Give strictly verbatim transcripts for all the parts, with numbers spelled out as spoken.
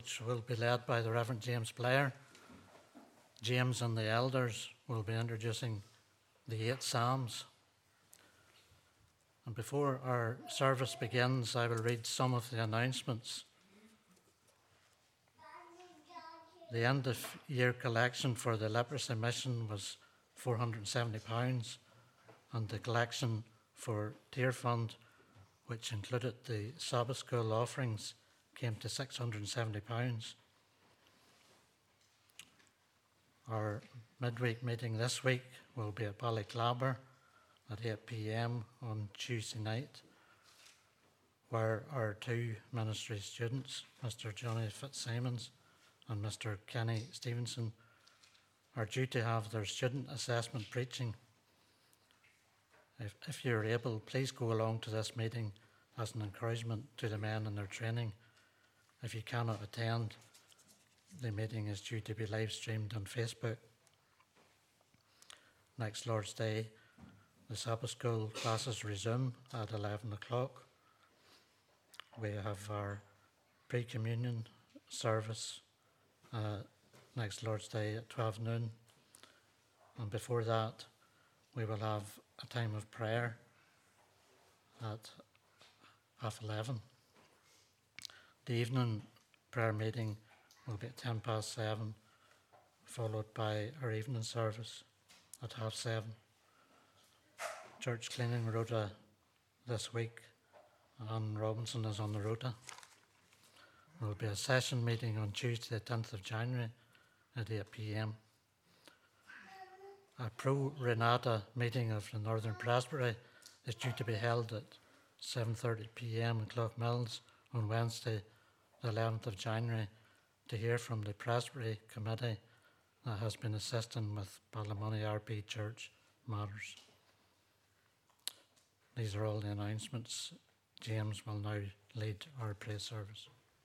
which will be led by the Reverend James Blair. James and the elders will be introducing the eight Psalms. And before our service begins, I will read some of the announcements. The end of year collection for the leprosy mission was four hundred seventy pounds, and the collection for Tear Fund, which included the Sabbath School offerings, came to six hundred seventy pounds. Our midweek meeting this week will be at Ballyclabber at eight p.m. on Tuesday night, where our two ministry students, Mister Johnny Fitzsimons and Mister Kenny Stevenson, are due to have their student assessment preaching. If, if you're able, please go along to this meeting as an encouragement to the men in their training. If you cannot attend, the meeting is due to be live streamed on Facebook. Next Lord's Day, the Sabbath School classes resume at eleven o'clock. We have our pre-communion service uh, next Lord's Day at twelve noon. And before that, we will have a time of prayer at half eleven. The evening prayer meeting will be at ten past seven, followed by our evening service at half seven. Church cleaning rota this week. Anne Robinson is on the rota. There will be a session meeting on Tuesday, the tenth of January at eight p.m. A Pro Renata meeting of the Northern Presbytery is due to be held at seven thirty p.m. in Cloughmills on Wednesday, the eleventh of January, to hear from the Presbytery Committee that has been assisting with Ballymoney R P Church matters. These are all the announcements. James will now lead our praise service.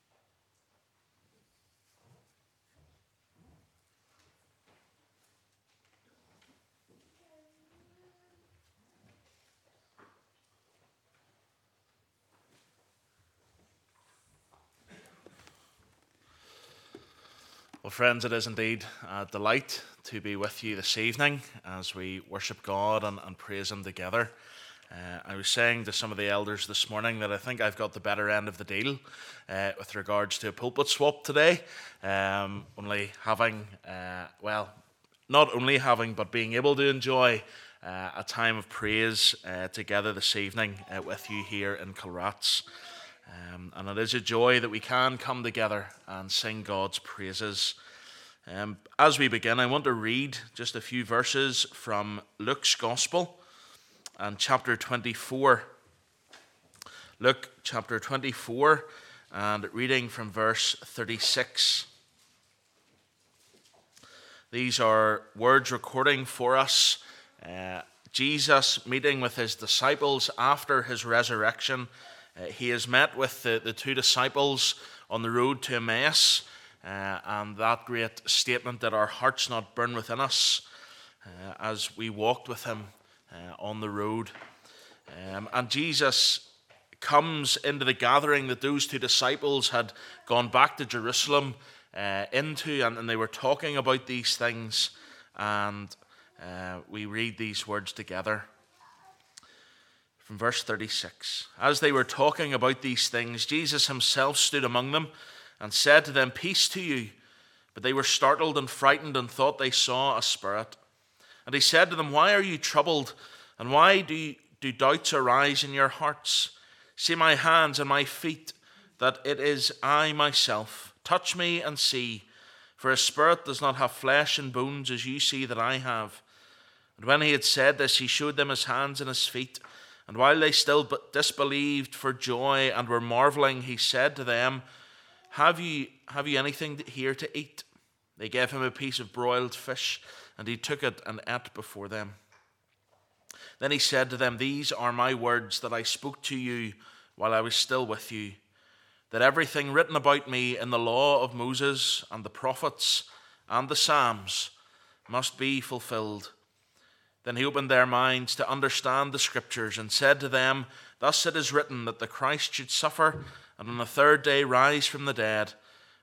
Well, friends, it is indeed a delight to be with you this evening as we worship God and, and praise Him together. Uh, I was saying to some of the elders this morning that I think I've got the better end of the deal uh, with regards to a pulpit swap today. Um, only having, uh, well, not only having, but being able to enjoy uh, a time of praise uh, together this evening uh, with you here in Kilrats. Um, and it is a joy that we can come together and sing God's praises. Um, as we begin, I want to read just a few verses from Luke's Gospel and chapter twenty-four. Luke chapter twenty-four, and reading from verse thirty-six. These are words recording for us uh, Jesus meeting with his disciples after his resurrection. Uh, he has met with the, the two disciples on the road to Emmaus, uh, and that great statement that our hearts not burn within us uh, as we walked with him uh, on the road. Um, and Jesus comes into the gathering that those two disciples had gone back to Jerusalem uh, into, and, and they were talking about these things, and uh, we read these words together. From verse thirty-six, as they were talking about these things, Jesus himself stood among them and said to them, "Peace to you." But they were startled and frightened and thought they saw a spirit. And he said to them, "Why are you troubled? And why do, you, do doubts arise in your hearts? See my hands and my feet, that it is I myself. Touch me and see, for a spirit does not have flesh and bones as you see that I have." And when he had said this, he showed them his hands and his feet. And while they still disbelieved for joy and were marveling, he said to them, Have you, have you anything here to eat? They gave him a piece of broiled fish, and he took it and ate before them. Then he said to them, "These are my words that I spoke to you while I was still with you, that everything written about me in the law of Moses and the prophets and the Psalms must be fulfilled." Then he opened their minds to understand the scriptures and said to them, "Thus it is written that the Christ should suffer and on the third day rise from the dead,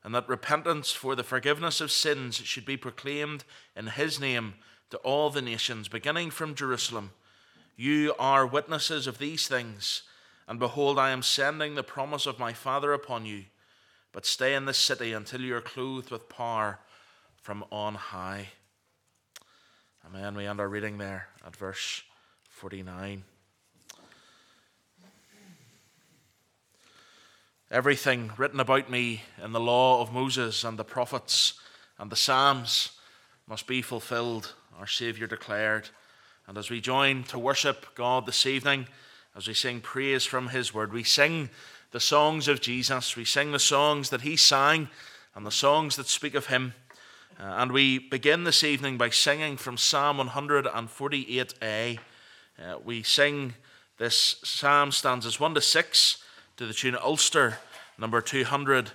and that repentance for the forgiveness of sins should be proclaimed in his name to all the nations, beginning from Jerusalem. You are witnesses of these things, and behold, I am sending the promise of my Father upon you. But stay in this city until you are clothed with power from on high. Amen. We end our reading there at verse forty-nine. Everything written about me in the law of Moses and the prophets and the Psalms must be fulfilled, our Saviour declared. And as we join to worship God this evening, as we sing praise from his word, we sing the songs of Jesus. We sing the songs that he sang and the songs that speak of him. Uh, and we begin this evening by singing from Psalm one forty-eight a. Uh, we sing this psalm stanzas one to six to the tune Ulster, number two hundred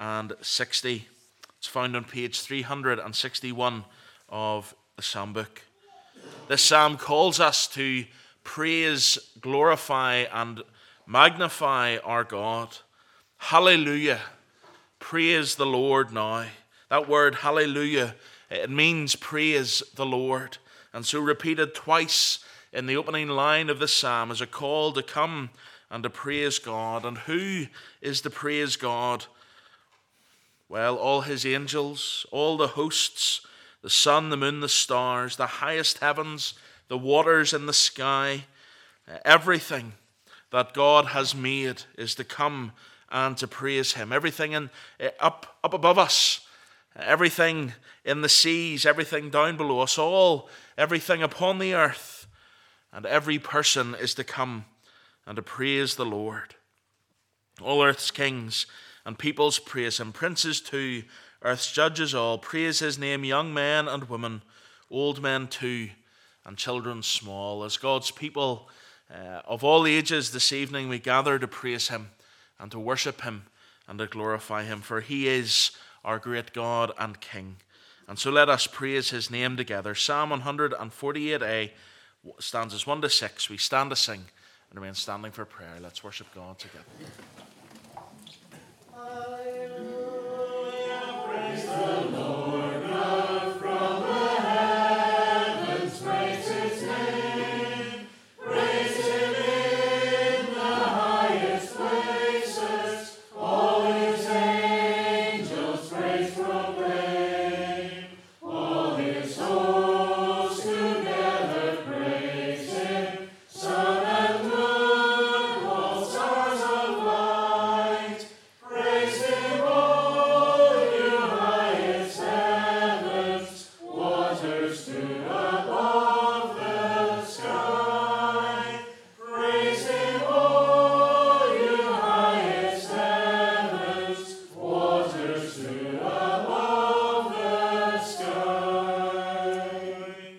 sixty. It's found on page three hundred sixty-one of the psalm book. This psalm calls us to praise, glorify, and magnify our God. Hallelujah. Praise the Lord now. That word hallelujah, it means praise the Lord. And so repeated twice in the opening line of the psalm is a call to come and to praise God. And who is to praise God? Well, all his angels, all the hosts, the sun, the moon, the stars, the highest heavens, the waters in the sky, everything that God has made is to come and to praise him. Everything in, up, up above us, everything in the seas, everything down below us, all, everything upon the earth, and every person is to come and to praise the Lord. All earth's kings and peoples praise him, princes too, earth's judges all, praise his name, young men and women, old men too, and children small. As God's people uh, of all ages this evening, we gather to praise him and to worship him and to glorify him, for he is our great God and King. And so let us praise his name together. Psalm one forty-eight a, stanzas one to six. We stand to sing and remain standing for prayer. Let's worship God together. Hallelujah, praise the Lord God from the heavens, praise his name, praise him in the highest places, all his angels praise proclaim, all his hosts together praise him, sun and moon, all stars of light, praise him, all you highest heavens, waters stood above the sky. Praise him, all you highest heavens, waters stood above the sky.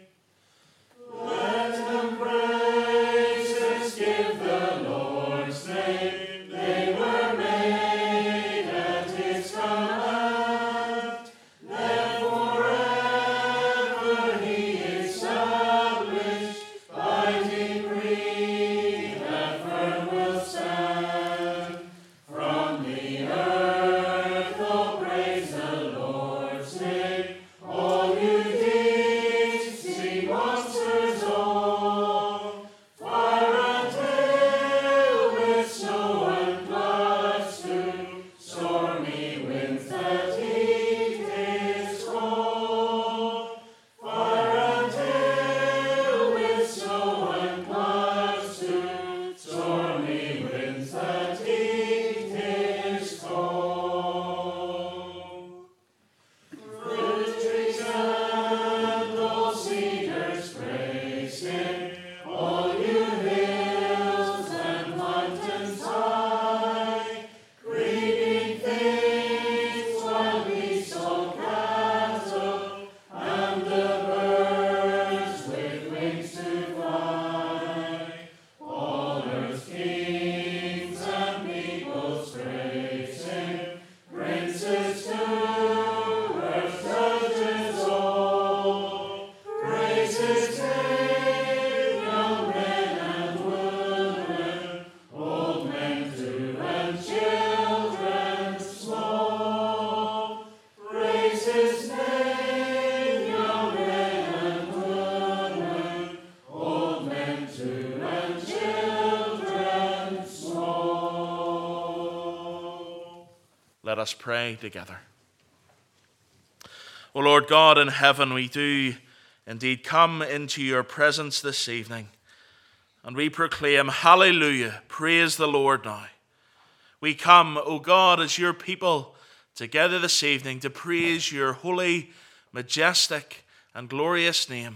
Let them praises give the Lord's name. They were made at his command. Then forever he established by decree that firm will stand. From the earth, oh, praise the Lord's name. All you deep sea monsters all, fire and hail with snow and floods too, stormy winds that heat his cold. Fire and hail with snow and floods too, stormy winds that heat his cold. us pray together. O Lord God in heaven, we do indeed come into your presence this evening, and we proclaim, hallelujah, praise the Lord now. We come, O God, as your people together this evening to praise your holy, majestic, and glorious name.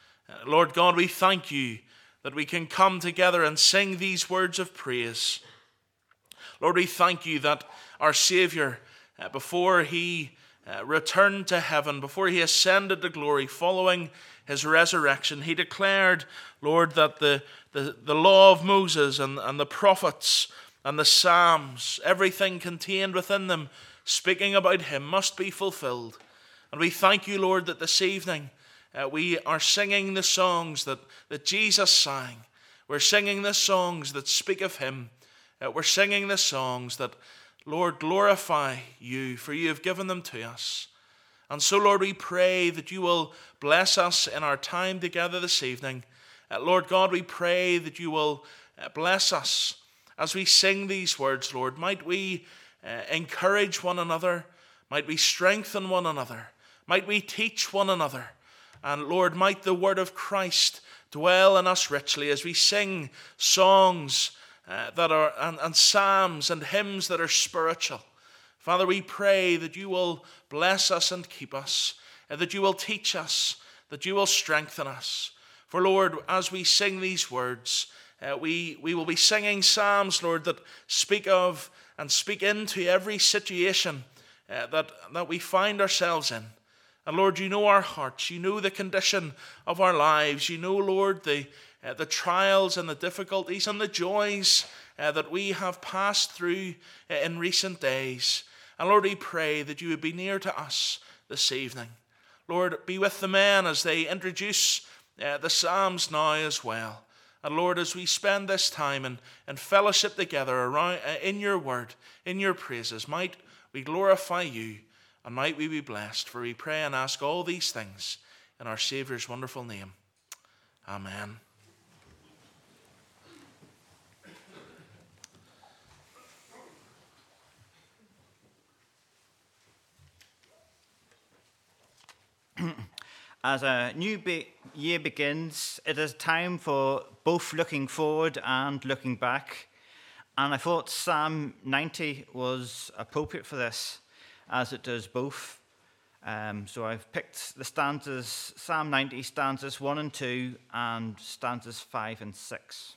Lord God, we thank you that we can come together and sing these words of praise. Lord, we thank you that our Savior, uh, before he uh, returned to heaven, before he ascended to glory following his resurrection, he declared, Lord, that the, the, the law of Moses and, and the prophets and the Psalms, everything contained within them, speaking about him, must be fulfilled. And we thank you, Lord, that this evening uh, we are singing the songs that, that Jesus sang. We're singing the songs that speak of him. Uh, we're singing the songs that, Lord, glorify you, for you have given them to us. And so, Lord, we pray that you will bless us in our time together this evening. Uh, Lord God, we pray that you will uh, bless us as we sing these words, Lord. Might we uh, encourage one another. Might we strengthen one another. Might we teach one another. And Lord, might the word of Christ dwell in us richly as we sing songs uh, that are and, and psalms and hymns that are spiritual. Father, we pray that you will bless us and keep us, and that you will teach us, that you will strengthen us. For Lord, as we sing these words, uh, we, we will be singing psalms, Lord, that speak of and speak into every situation uh, that, that we find ourselves in. And Lord, you know our hearts. You know the condition of our lives. You know, Lord, the, uh, the trials and the difficulties and the joys uh, that we have passed through uh, in recent days. And Lord, we pray that you would be near to us this evening. Lord, be with the men as they introduce uh, the Psalms now as well. And Lord, as we spend this time in, in fellowship together around, uh, in your word, in your praises, might we glorify you. And might we be blessed, for we pray and ask all these things in our Saviour's wonderful name. Amen. As a new be- year begins, it is time for both looking forward and looking back. And I thought Psalm ninety was appropriate for this, as it does both. Um, so I've picked the stanzas, Psalm ninety, stanzas one and two, and stanzas five and six.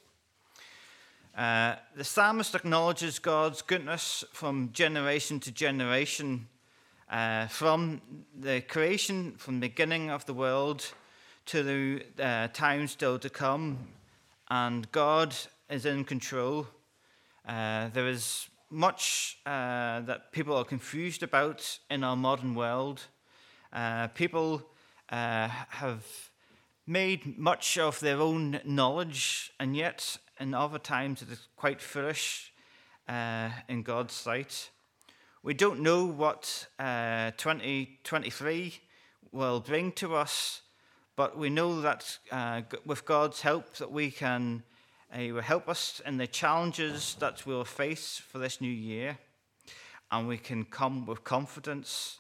Uh, the psalmist acknowledges God's goodness from generation to generation, uh, from the creation, from the beginning of the world to the uh, time still to come, and God is in control. Uh, there is much uh, that people are confused about in our modern world. Uh, people uh, have made much of their own knowledge, and yet in other times it is quite foolish uh, in God's sight. We don't know what uh, twenty twenty-three will bring to us, but we know that uh, with God's help that we can He will help us in the challenges that we'll face for this new year, and we can come with confidence.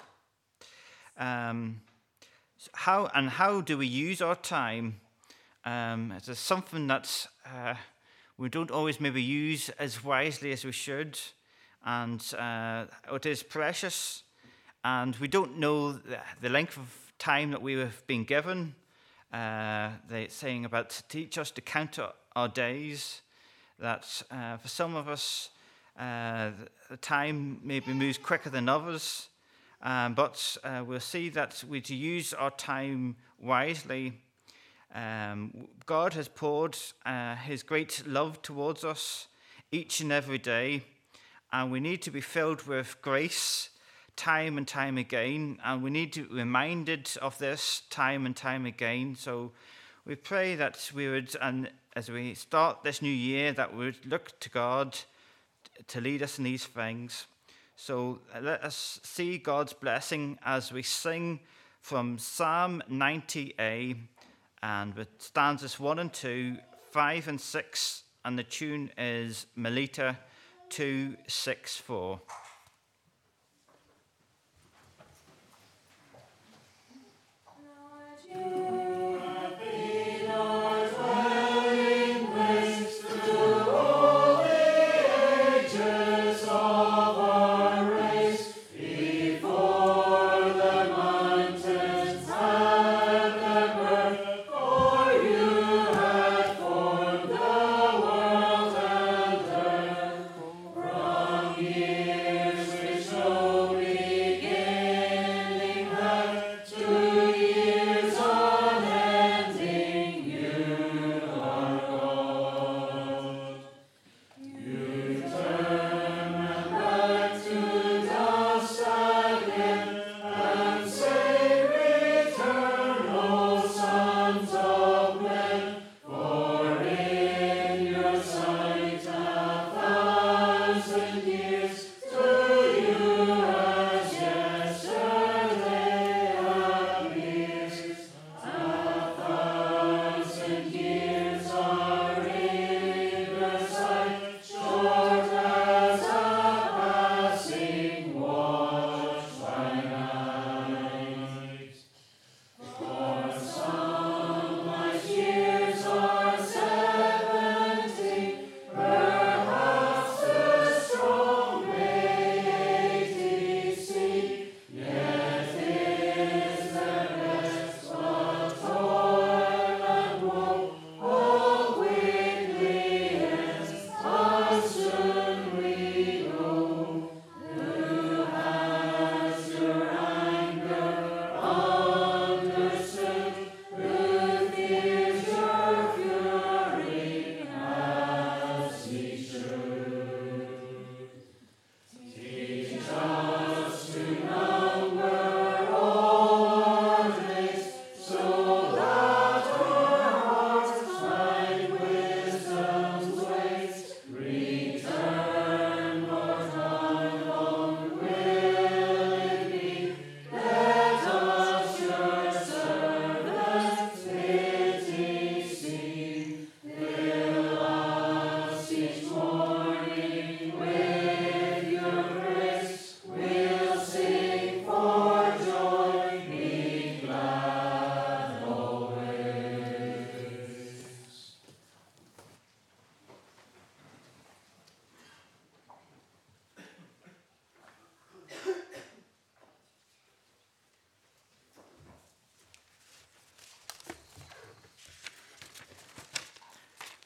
Um, how and how do we use our time? Um, it is something that uh, we don't always maybe use as wisely as we should, and uh, it is precious, and we don't know the, the length of time that we have been given. Uh, they're saying about to teach us to count our our days, that uh, for some of us uh, the time maybe moves quicker than others, um, but uh, we'll see that we to use our time wisely. Um, God has poured uh, his great love towards us each and every day, and we need to be filled with grace time and time again, and we need to be reminded of this time and time again. So we pray that we would, and as we start this new year, that we would look to God to lead us in these things. So let us see God's blessing as we sing from Psalm ninety A, and with stanzas one and two, five and six, and the tune is Melita two six four.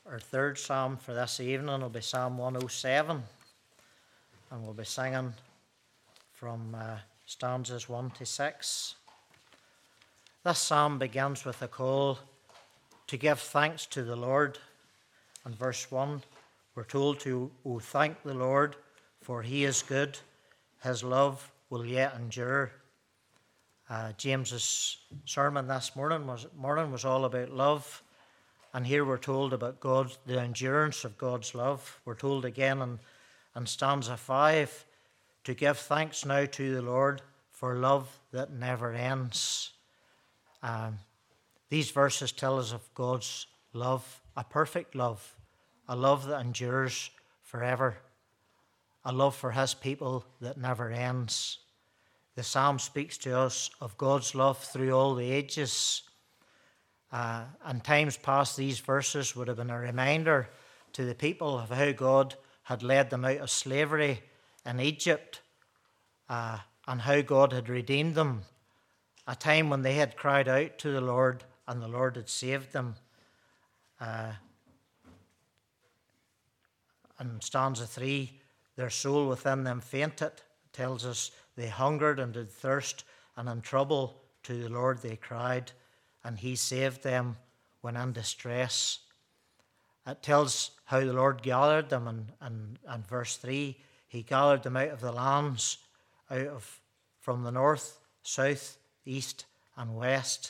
Our third psalm for this evening will be Psalm one oh seven, and we'll be singing from uh, stanzas one to six. This psalm begins with a call to give thanks to the Lord. And verse one, we're told to, "O thank the Lord, for he is good, his love will yet endure." Uh, James's sermon this morning was, morning was all about love. And here we're told about God, the endurance of God's love. We're told again in, in stanza five, to give thanks now to the Lord for love that never ends. Um, these verses tell us of God's love, a perfect love, a love that endures forever, a love for his people that never ends. The psalm speaks to us of God's love through all the ages. Uh, in times past, these verses would have been a reminder to the people of how God had led them out of slavery in Egypt, uh, and how God had redeemed them, a time when they had cried out to the Lord and the Lord had saved them. Uh, in stanza three, their soul within them fainted. It tells us they hungered and did thirst, and in trouble to the Lord they cried, and he saved them when in distress. It tells how the Lord gathered them in, in, in verse three. He gathered them out of the lands, out of from the north, south, east, and west,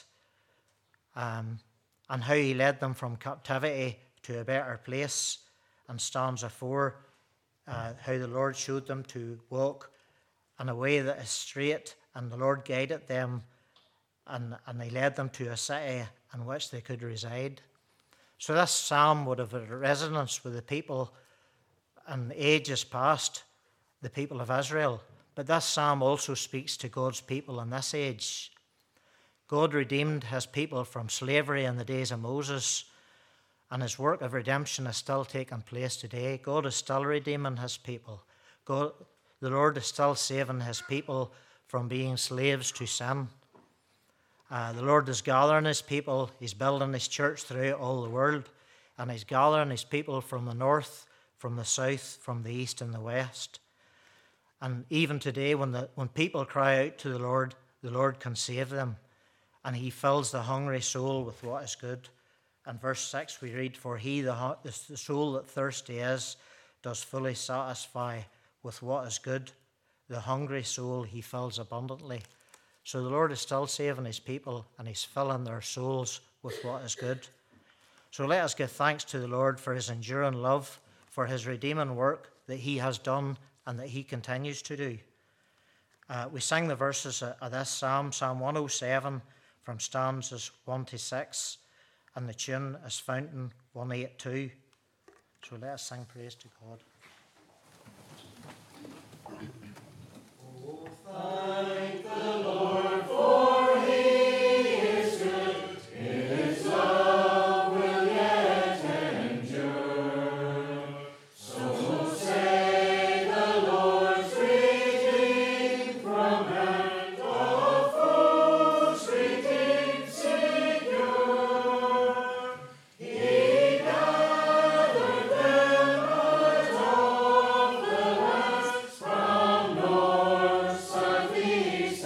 um, and how he led them from captivity to a better place. In stanza four, uh, how the Lord showed them to walk in a way that is straight, and the Lord guided them, and, and he led them to a city in which they could reside. So this psalm would have a resonance with the people in ages past, the people of Israel. But this psalm also speaks to God's people in this age. God redeemed his people from slavery in the days of Moses, and his work of redemption is still taking place today. God is still redeeming his people. God, the Lord is still saving his people from being slaves to sin. Uh, the Lord is gathering his people. He's building his church throughout all the world, and he's gathering his people from the north, from the south, from the east and the west. And even today, when the when people cry out to the Lord, the Lord can save them, and he fills the hungry soul with what is good. In verse six we read, "For he, the, the soul that thirsty is, does fully satisfy with what is good. The hungry soul he fills abundantly." So the Lord is still saving his people, and he's filling their souls with what is good. So let us give thanks to the Lord for his enduring love, for his redeeming work that he has done and that he continues to do. Uh, we sang the verses of this psalm, Psalm one oh seven, from stanzas one to six, and the tune is Fountain one eighty-two. So let us sing praise to God. Oh, thank the Lord, for he is good. His love will yet endure. So say the Lord's redeemed from hand of foes, redeemed, secure. He gathered them out of the lands from north, south, east,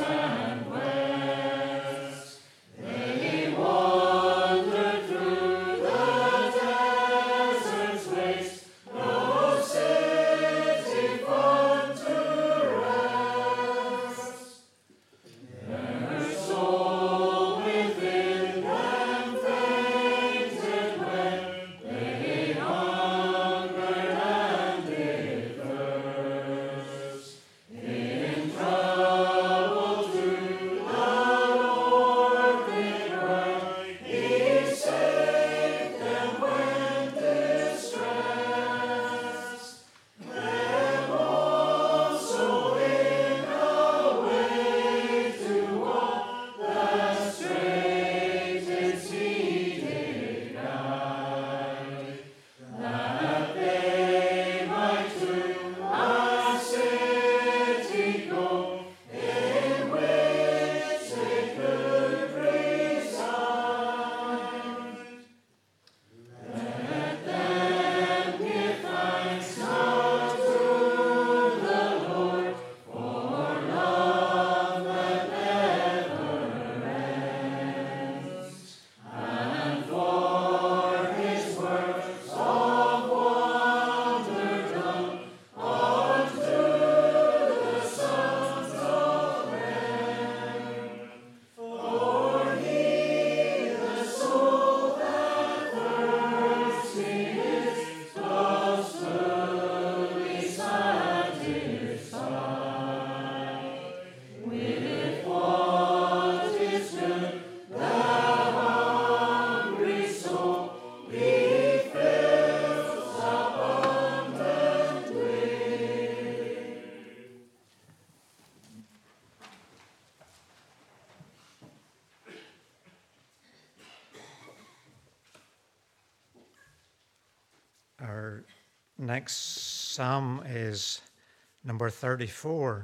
next psalm is number thirty-four.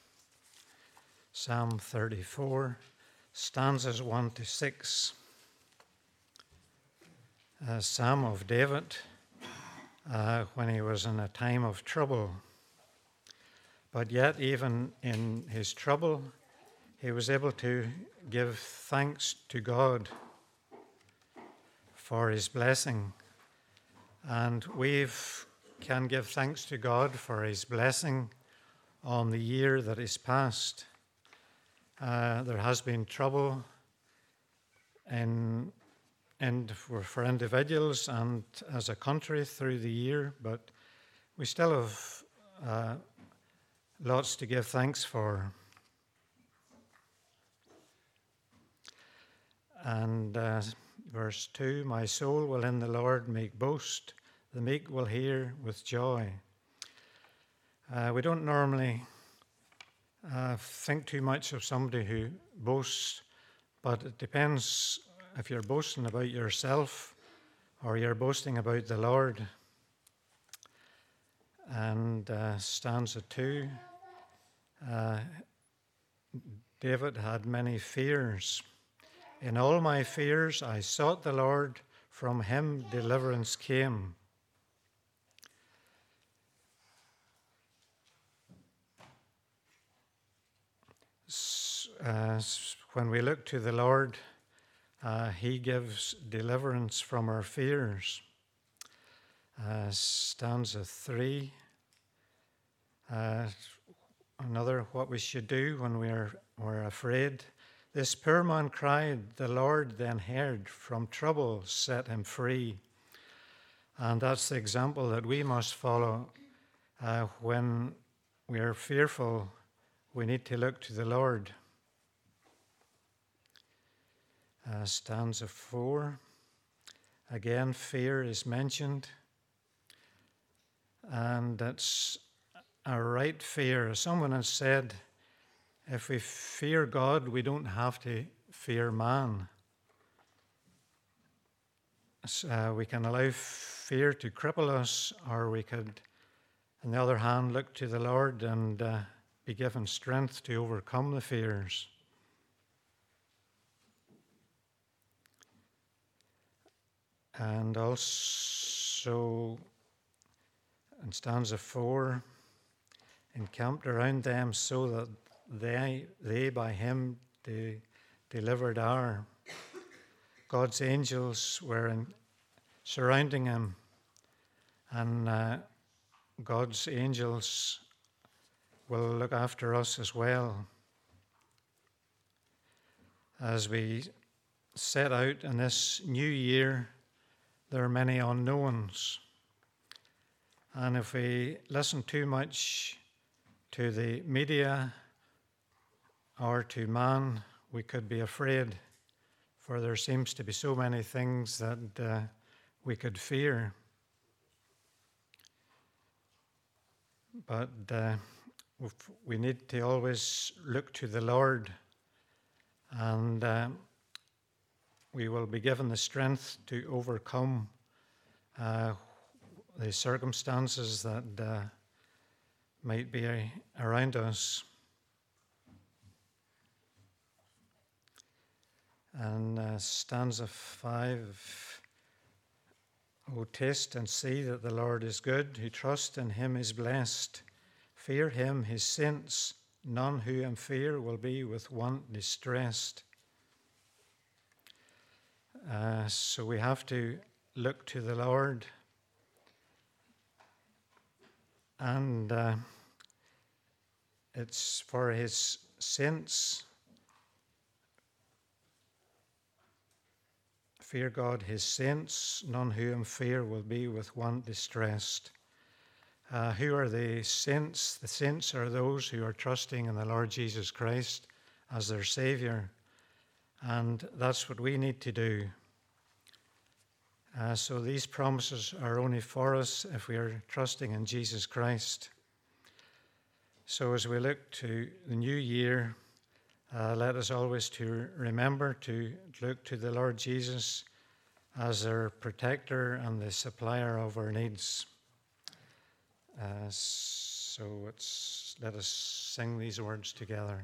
Psalm thirty-four, stanzas one to six. A psalm of David uh, when he was in a time of trouble. But yet, even in his trouble, he was able to give thanks to God for his blessing. And we can give thanks to God for his blessing on the year that is past. Uh, there has been trouble in, in, for, for individuals and as a country through the year, but we still have uh, lots to give thanks for. And uh, verse two, my soul will in the Lord make boast, the meek will hear with joy. Uh, we don't normally uh, think too much of somebody who boasts, but it depends if you're boasting about yourself or you're boasting about the Lord. And uh, stanza two, uh, David had many fears. In all my fears I sought the Lord, from him deliverance came. Uh, when we look to the Lord, uh, he gives deliverance from our fears. Uh, stanza three, uh, another what we should do when we're, we're afraid. This poor man cried, the Lord then heard, from trouble set him free. And that's the example that we must follow. Uh, when we are fearful, we need to look to the Lord. Uh, stanza four, again fear is mentioned. And it's a right fear. Someone has said, if we fear God, we don't have to fear man. Uh, we can allow fear to cripple us, or we could, on the other hand, look to the Lord and uh, be given strength to overcome the fears. And also, in stanza four, encamped around them so that they, they by him de- delivered are. God's angels were in, surrounding him, and uh, God's angels will look after us as well. As we set out in this new year, there are many unknowns. And if we listen too much to the media or to man, we could be afraid, for there seems to be so many things that uh, we could fear. But uh, we need to always look to the Lord, and uh, we will be given the strength to overcome uh, the circumstances that uh, might be around us. And uh, stanza five, O taste and see that the Lord is good, who trusts in him is blessed. Fear him, his saints, none who in fear will be with want distressed. Uh, so we have to look to the Lord, and uh, it's for his saints. Fear God, his saints, none who in fear will be with want distressed. Uh, who are the saints? The saints are those who are trusting in the Lord Jesus Christ as their Savior. And that's what we need to do. Uh, so these promises are only for us if we are trusting in Jesus Christ. So as we look to the new year, uh, let us always to remember to look to the Lord Jesus as our protector and the supplier of our needs. Uh, so it's, let us sing these words together.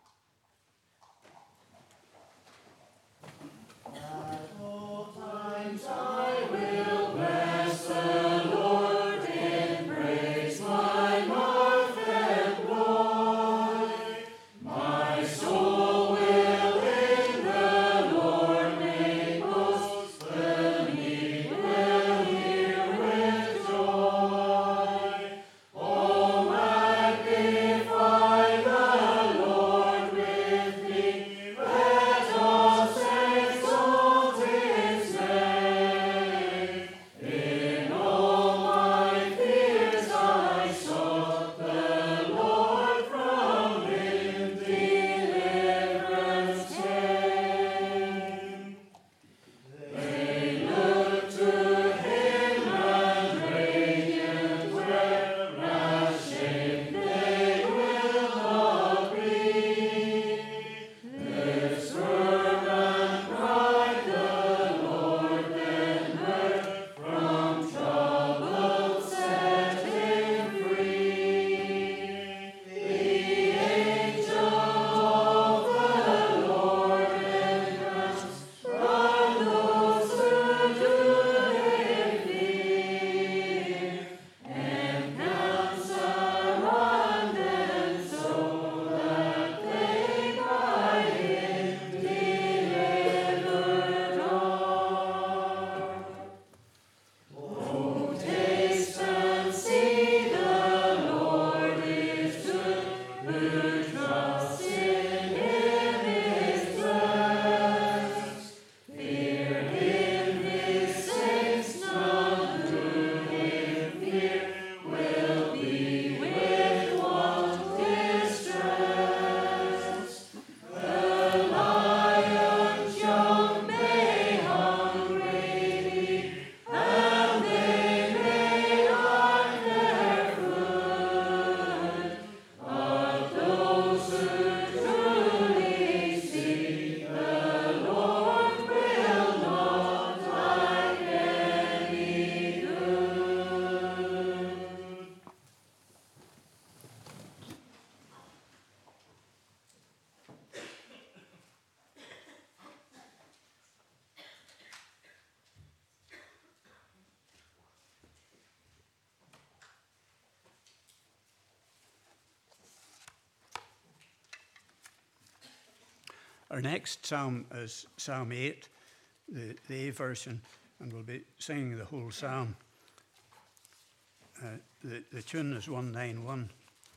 At all times I will bless the Lord, in praise my mirth and joy. My soul will in the Lord make boast, the meek will hear with joy. Oh, magnify the Lord with me, let us exalt his name. In all my fears I sought the Lord, from him deliverance came. They looked to him and radiant were, ashamed they will not be. This word and cried, the Lord then heard, from trouble set him free. The angel of the Lord encamped round those who do him fear, encamps around them so that they by him delivered are. Oh, taste and see the Lord is good, who trusts in him is blessed. Fear him, his saints, none who him fear will be with want distressed. The lions young may hungry be, and they may lack their food, but those who truly seek the Lord will not lack any good. Our next psalm is Psalm eight, the, the A version, and we'll be singing the whole psalm. Uh, the, the tune is one ninety-one.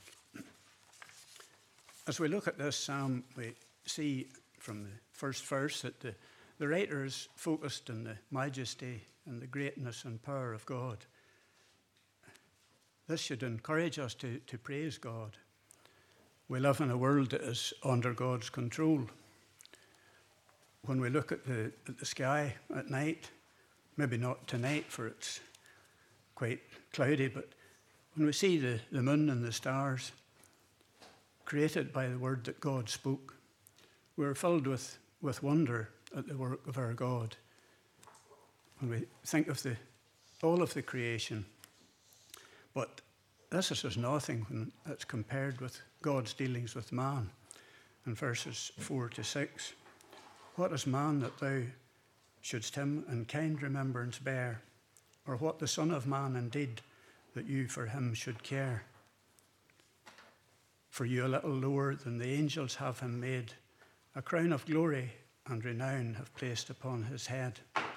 As we look at this psalm, we see from the first verse that the, the writer is focused on the majesty and the greatness and power of God. This should encourage us to, to praise God. We live in a world that is under God's control. When we look at the, at the sky at night, maybe not tonight for it's quite cloudy, but when we see the, the moon and the stars created by the word that God spoke, we're filled with, with wonder at the work of our God. When we think of the, all of the creation, but this is as nothing when it's compared with God's dealings with man in verses four to six. What is man that thou shouldst him in kind remembrance bear? Or what the Son of Man indeed that you for him should care? For you a little lower than the angels have him made, a crown of glory and renown have placed upon his head.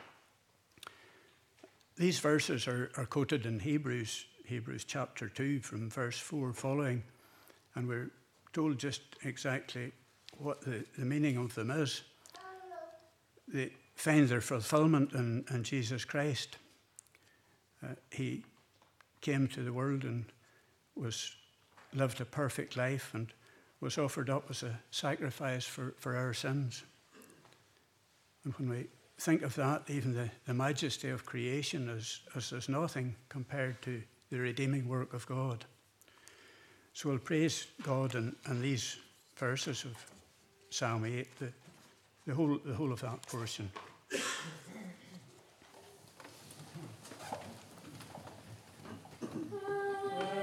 These verses are, are quoted in Hebrews, Hebrews chapter two from verse four following, and we're told just exactly what the, the meaning of them is. They find their fulfillment in, in Jesus Christ. Uh, he came to the world and was lived a perfect life and was offered up as a sacrifice for, for our sins. And when we think of that, even the, the majesty of creation is, is as nothing compared to the redeeming work of God. So we'll praise God in, in these verses of Psalm eight, the, the whole, the whole of that portion. Let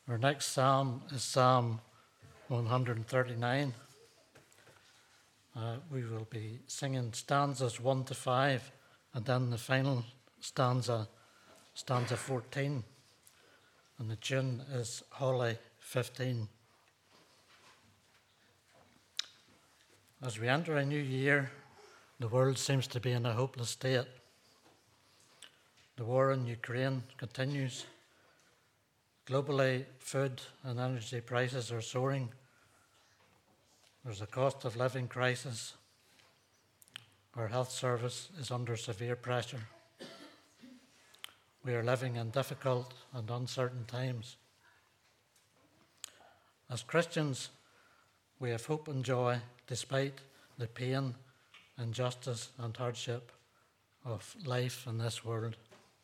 Our next psalm is Psalm one thirty-nine. Uh, we will be singing stanzas one to five, and then the final stanza, stanza fourteen. And the tune is Holly fifteen. As we enter a new year, the world seems to be in a hopeless state. The war in Ukraine continues. Globally, food and energy prices are soaring. There's a cost of living crisis. Our health service is under severe pressure. We are living in difficult and uncertain times. As Christians, we have hope and joy despite the pain, injustice, and hardship of life in this world.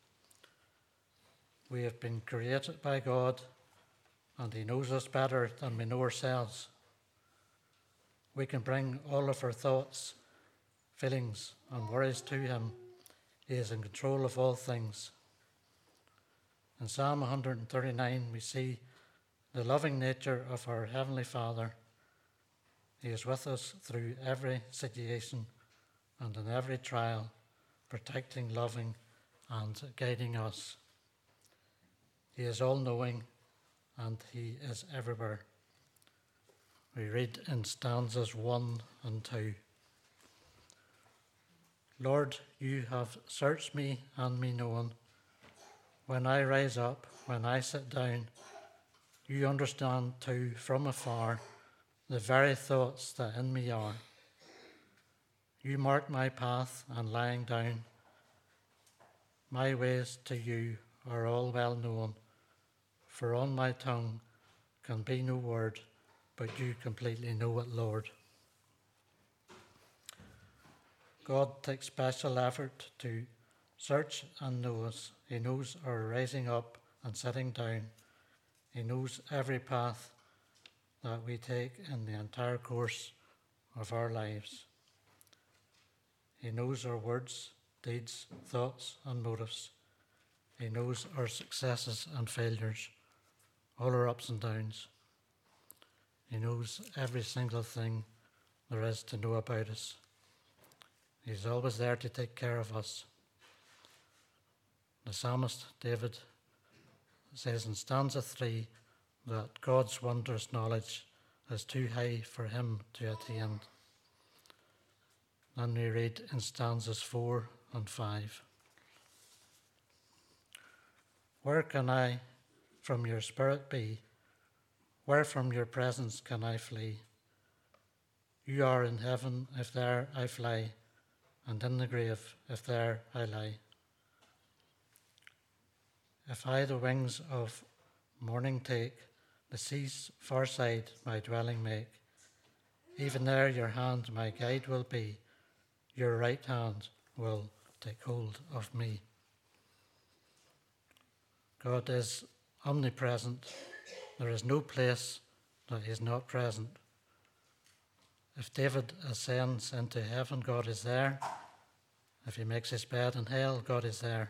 We have been created by God, and He knows us better than we know ourselves. We can bring all of our thoughts, feelings, and worries to Him. He is in control of all things. In Psalm one thirty-nine, we see the loving nature of our Heavenly Father. He is with us through every situation and in every trial, protecting, loving, and guiding us. He is all-knowing, and He is everywhere. We read in stanzas one and two. Lord, you have searched me and me known. When I rise up, when I sit down, you understand too from afar the very thoughts that in me are. You mark my path and lying down. My ways to you are all well known, for on my tongue can be no word, but you completely know it, Lord. God takes special effort to search and know us. He knows our rising up and sitting down. He knows every path that we take in the entire course of our lives. He knows our words, deeds, thoughts, and motives. He knows our successes and failures, all our ups and downs. He knows every single thing there is to know about us. He's always there to take care of us. The psalmist David says in stanza three that God's wondrous knowledge is too high for him to attain. Then we read in stanzas four and five. Where can I from your spirit be? Where from your presence can I flee? You are in heaven if there I fly, and in the grave if there I lie. If I the wings of morning take, the sea's far side my dwelling make, even there your hand my guide will be, your right hand will take hold of me. God is omnipresent. There is no place that He is not present. If David ascends into heaven, God is there. If he makes his bed in hell, God is there.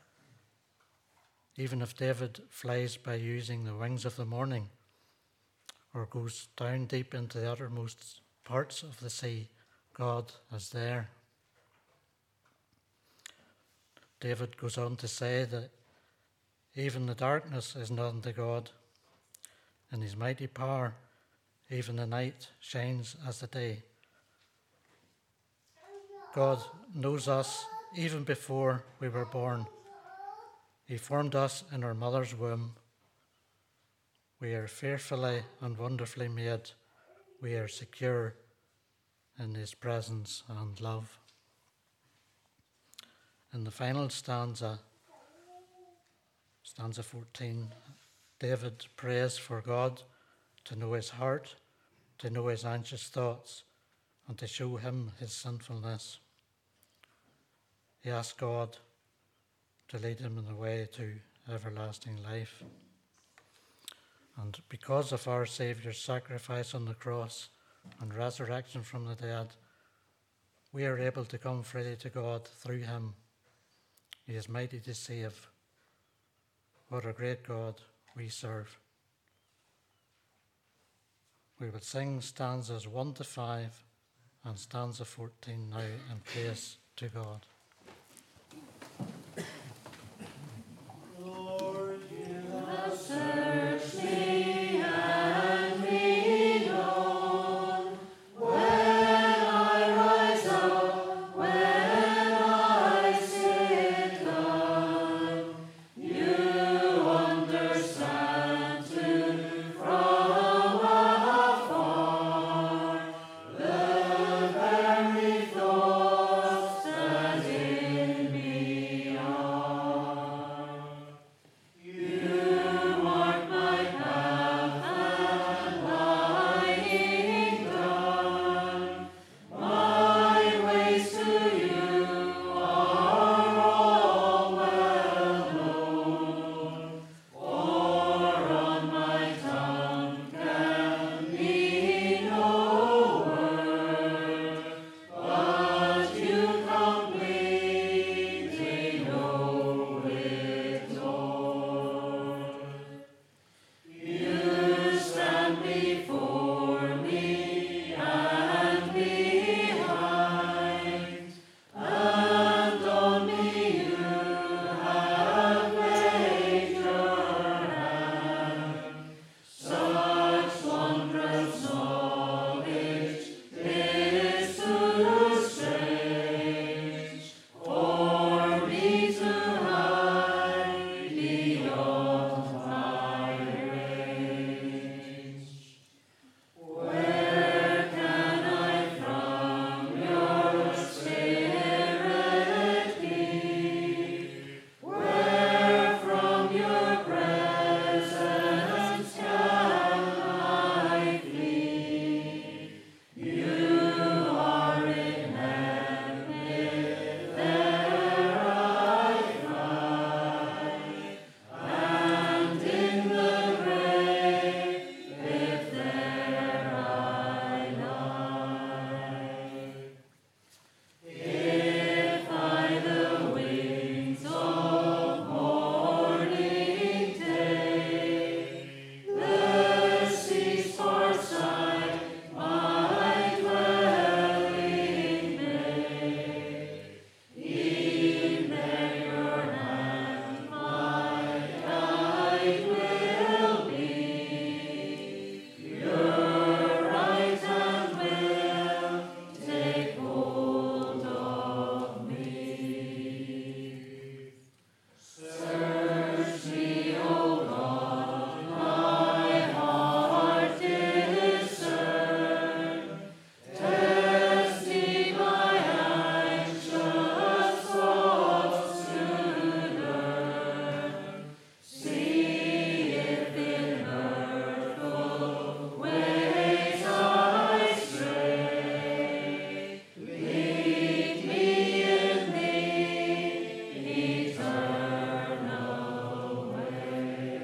Even if David flies by using the wings of the morning, or goes down deep into the uttermost parts of the sea, God is there. David goes on to say that even the darkness is not unto God. In His mighty power, even the night shines as the day. God knows us even before we were born. He formed us in our mother's womb. We are fearfully and wonderfully made. We are secure in His presence and love. In the final stanza, stanza fourteen, David prays for God to know his heart, to know his anxious thoughts, and to show him his sinfulness. He asks God to lead him in the way to everlasting life. And because of our Saviour's sacrifice on the cross and resurrection from the dead, we are able to come freely to God through Him. He is mighty to save. What a great God we serve. We would sing stanzas one to five and stanza fourteen now in praise to God. Lord, you have searched me and me known. When I rise up, when I sit down, you understand too from afar the very thoughts that in me are. You mark my path and lying down. My ways to you are all well known. For on my tongue can be no word, but you completely know it, Lord. You stand before me and behind, and on me you have laid your hand. Such wondrous knowledge is too strange for me to hide beyond my range. Where can I from your spirit be? Where from your presence can I flee? You are in heaven, there I find, and in the grave, if there I lie. If I the wings of morning take, the sea's far side my dwelling make, e'en there your hand my guide will be. Your right hand will take hold of me. Search me, O God, my heart discern. Test me my anxious thoughts to learn. See if in hurtful ways I stray. Lead me in the eternal way.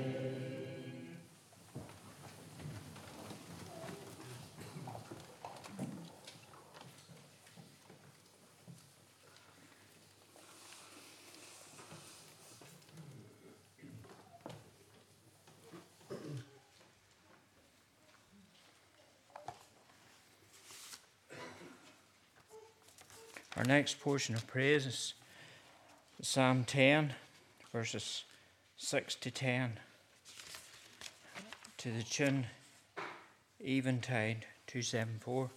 Our next portion of praise is Psalm ten, verses six to ten, to the tune Eventide two seventy-four.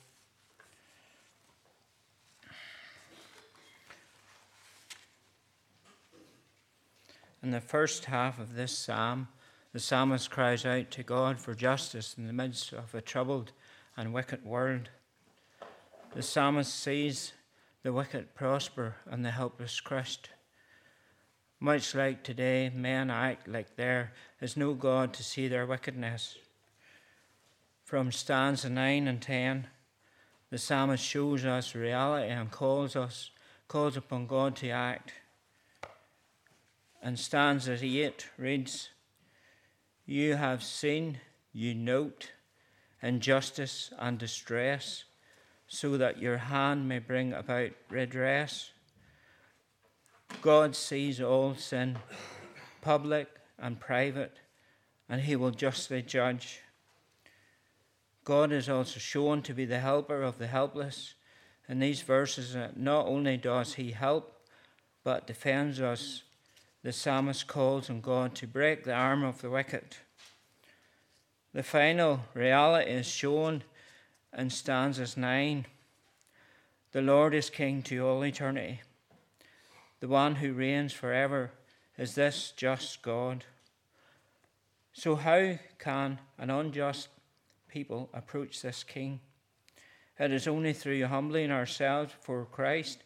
In the first half of this psalm, the psalmist cries out to God for justice in the midst of a troubled and wicked world. The psalmist sees the wicked prosper and the helpless crushed. Much like today, men act like there is no God to see their wickedness. From stanza nine and ten, the psalmist shows us reality and calls us, calls upon God to act. And stanza eight reads, "You have seen, you note, injustice and distress, so that your hand may bring about redress." God sees all sin, public and private, and he will justly judge. God is also shown to be the helper of the helpless. In these verses, not only does he help, but defends us. The psalmist calls on God to break the arm of the wicked. The final reality is shown in stanzas nine. The Lord is king to all eternity. The one who reigns forever is this just God. So how can an unjust people approach this king? It is only through humbling ourselves before Christ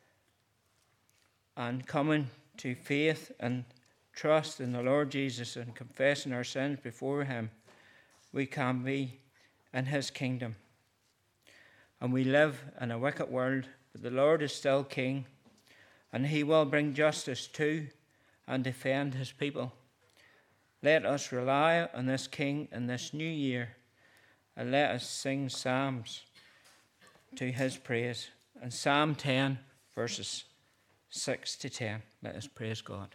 and coming to faith and trust in the Lord Jesus and confessing our sins before him, we can be in his kingdom. And we live in a wicked world, but the Lord is still king, and he will bring justice to and defend his people. Let us rely on this king in this new year, and let us sing psalms to his praise. And Psalm ten, verses six to ten. Let us praise God.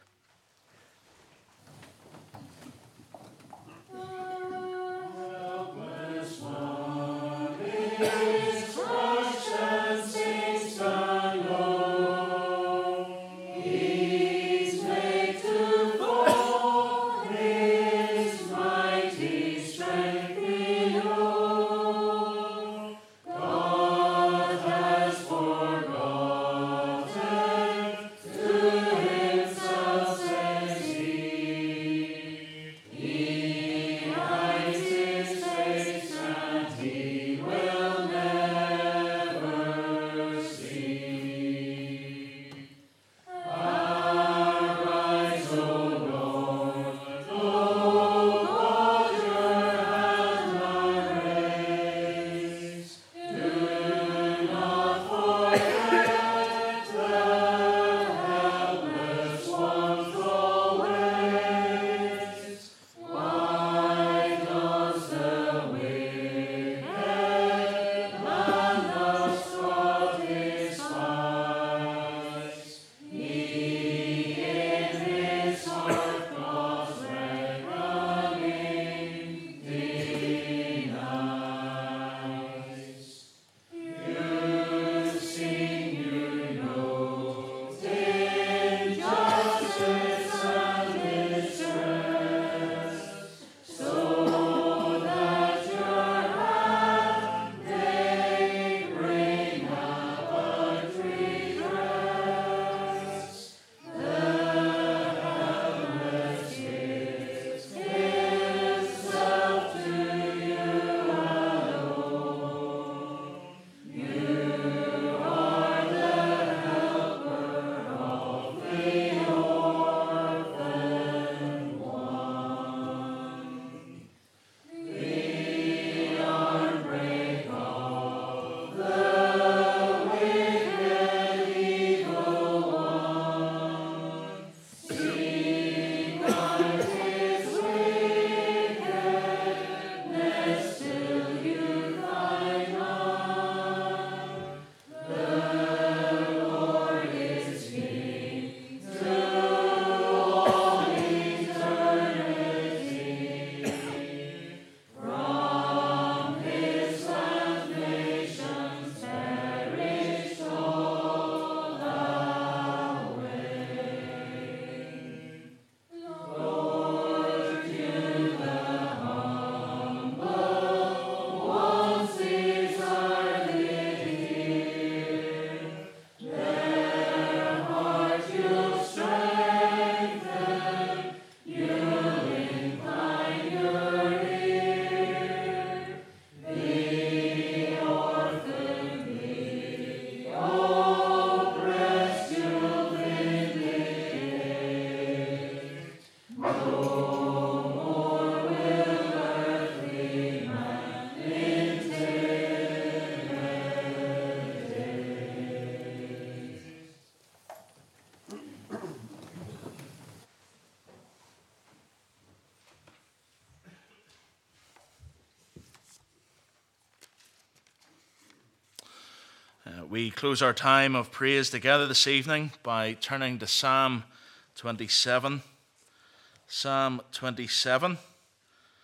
Uh, we close our time of praise together this evening by turning to Psalm twenty-seven. Psalm twenty-seven.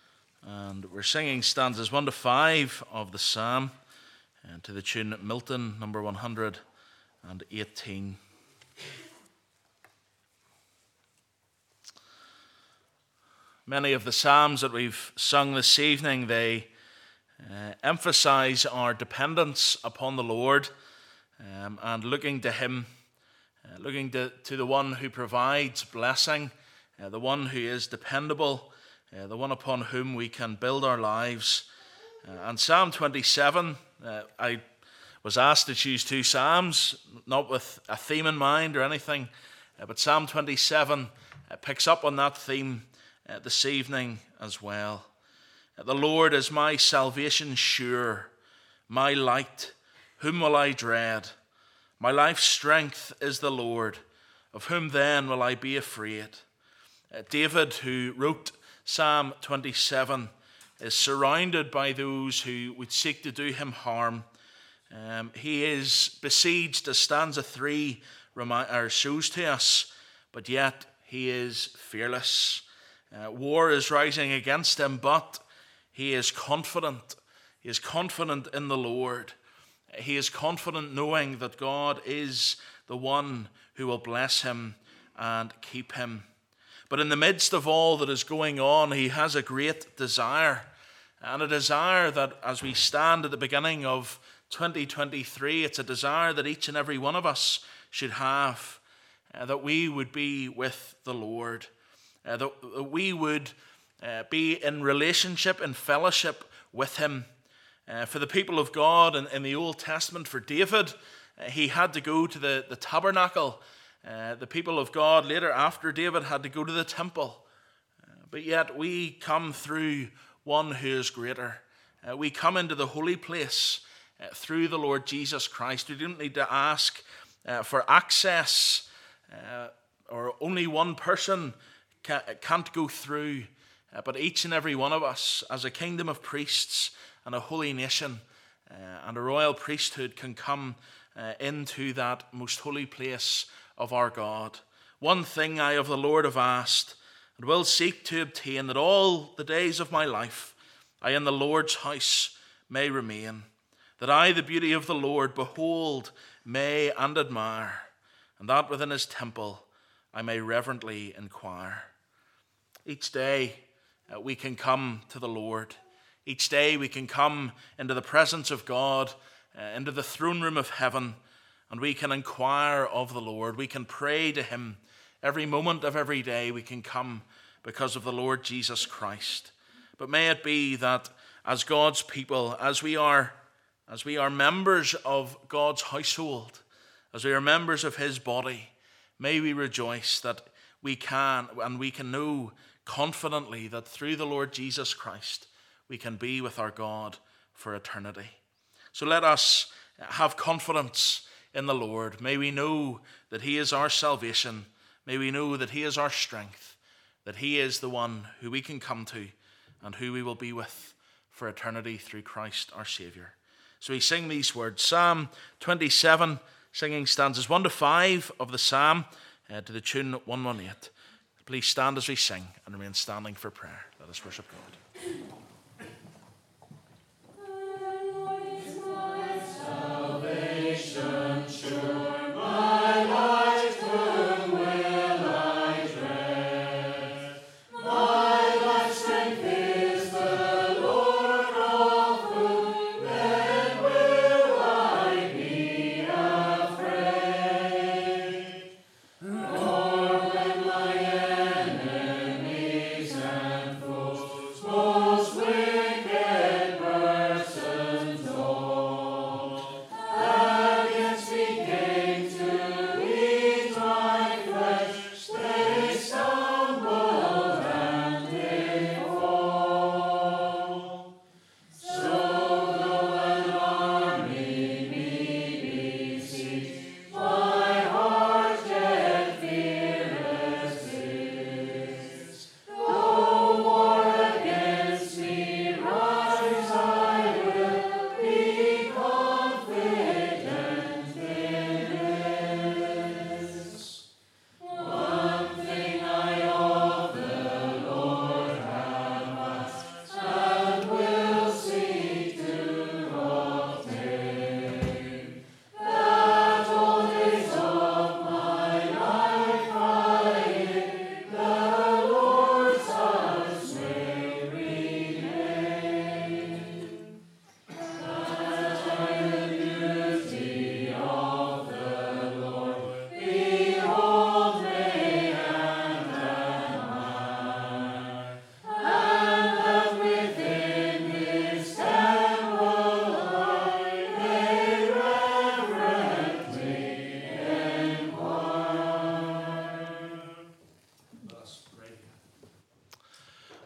And we're singing stanzas one to five of the psalm uh, to the tune Milton, number one hundred eighteen. Many of the psalms that we've sung this evening, they uh, emphasize our dependence upon the Lord um, and looking to Him, uh, looking to, to the one who provides blessing, uh, the one who is dependable, uh, the one upon whom we can build our lives. Uh, and Psalm twenty-seven, uh, I was asked to choose two psalms, not with a theme in mind or anything, uh, but Psalm twenty-seven uh, picks up on that theme Uh, this evening as well. Uh, the Lord is my salvation sure, my light, whom will I dread? My life's strength is the Lord, of whom then will I be afraid? Uh, David, who wrote Psalm twenty-seven, is surrounded by those who would seek to do him harm. Um, he is besieged, as stanza three remi- or shows to us, but yet he is fearless. Uh, war is rising against him, but he is confident. He is confident in the Lord. He is confident knowing that God is the one who will bless him and keep him. But in the midst of all that is going on, he has a great desire, and a desire that, as we stand at the beginning of twenty twenty-three, it's a desire that each and every one of us should have, uh, that we would be with the Lord. Uh, that we would uh, be in relationship and fellowship with him. Uh, for the people of God in, in the Old Testament, for David, uh, he had to go to the, the tabernacle. Uh, the people of God later after David had to go to the temple. Uh, but yet we come through one who is greater. Uh, we come into the holy place uh, through the Lord Jesus Christ. We don't need to ask uh, for access, uh, or only one person can't go through, uh, but each and every one of us, as a kingdom of priests and a holy nation uh, and a royal priesthood, can come uh, into that most holy place of our God. One thing I of the Lord have asked, and will seek to obtain, that all the days of my life I in the Lord's house may remain, that I the beauty of the Lord behold, may and admire, and that within his temple I may reverently inquire. Each day uh, we can come to the Lord. Each day we can come into the presence of God, uh, into the throne room of heaven, and we can inquire of the Lord. We can pray to him. Every moment of every day we can come because of the Lord Jesus Christ. But may it be that as God's people, as we are, as we are members of God's household, as we are members of his body, may we rejoice that we can, and we can know confidently that through the Lord Jesus Christ, we can be with our God for eternity. So let us have confidence in the Lord. May we know that he is our salvation. May we know that he is our strength, that he is the one who we can come to and who we will be with for eternity through Christ our Saviour. So we sing these words, Psalm twenty-seven, singing stanzas one to five of the psalm uh, to the tune one eighteen. Please stand as we sing and remain standing for prayer. Let us worship God. Salvation sure, my light whom will I dread? My life's strength is the Lord, of whom then will I be afraid. Nor when my enemies and foes most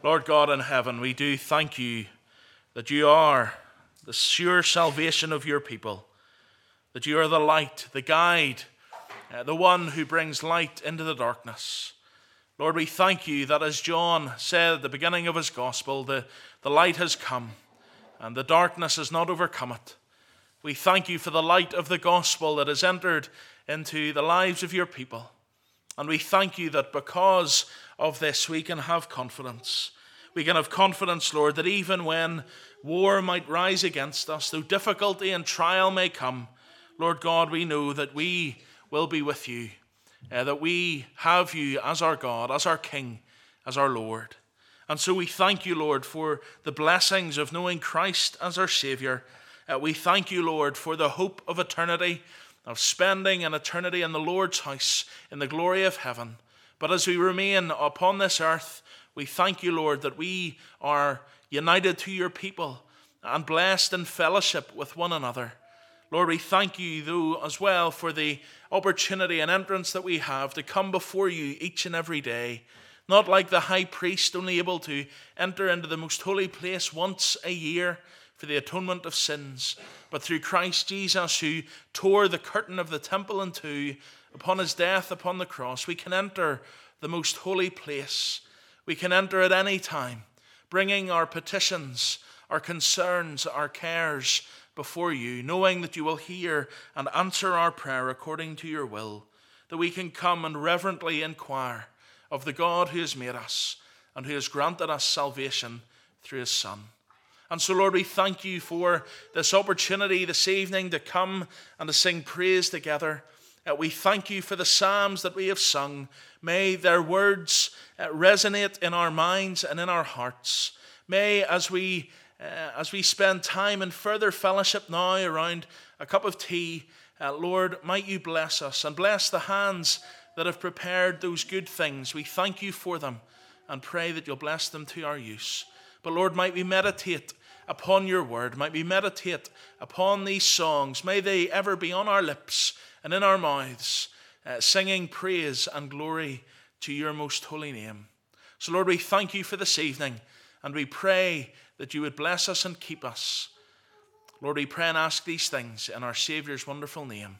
Lord God in heaven, we do thank you that you are the sure salvation of your people, that you are the light, the guide, uh, the one who brings light into the darkness. Lord, we thank you that as John said at the beginning of his gospel, the, the light has come and the darkness has not overcome it. We thank you for the light of the gospel that has entered into the lives of your people. And we thank you that because of this we can have confidence. We can have confidence, Lord, that even when war might rise against us, though difficulty and trial may come, Lord God, we know that we will be with you, uh, that we have you as our God, as our King, as our Lord. And so we thank you, Lord, for the blessings of knowing Christ as our Savior. Uh, we thank you, Lord, for the hope of eternity, of spending an eternity in the Lord's house, in the glory of heaven. But as we remain upon this earth, we thank you, Lord, that we are united to your people and blessed in fellowship with one another. Lord, we thank you, though, as well for the opportunity and entrance that we have to come before you each and every day. Not like the high priest, only able to enter into the most holy place once a year for the atonement of sins, but through Christ Jesus, who tore the curtain of the temple in two upon his death upon the cross, we can enter the most holy place. We can enter at any time, bringing our petitions, our concerns, our cares before you, knowing that you will hear and answer our prayer according to your will, that we can come and reverently inquire of the God who has made us and who has granted us salvation through his Son. And so, Lord, we thank you for this opportunity this evening to come and to sing praise together. Uh, we thank you for the psalms that we have sung. May their words uh, resonate in our minds and in our hearts. May, as we uh, as we spend time in further fellowship now around a cup of tea, uh, Lord, might you bless us and bless the hands that have prepared those good things. We thank you for them and pray that you'll bless them to our use. But Lord, might we meditate upon your word, might we meditate upon these songs. May they ever be on our lips and in our mouths, uh, singing praise and glory to your most holy name. So Lord, we thank you for this evening, and we pray that you would bless us and keep us. Lord, we pray and ask these things in our Saviour's wonderful name.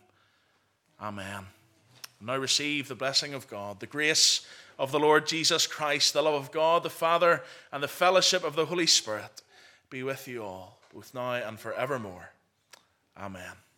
Amen. Now receive the blessing of God, the grace of the Lord Jesus Christ, the love of God the Father, and the fellowship of the Holy Spirit be with you all, both now and forevermore. Amen.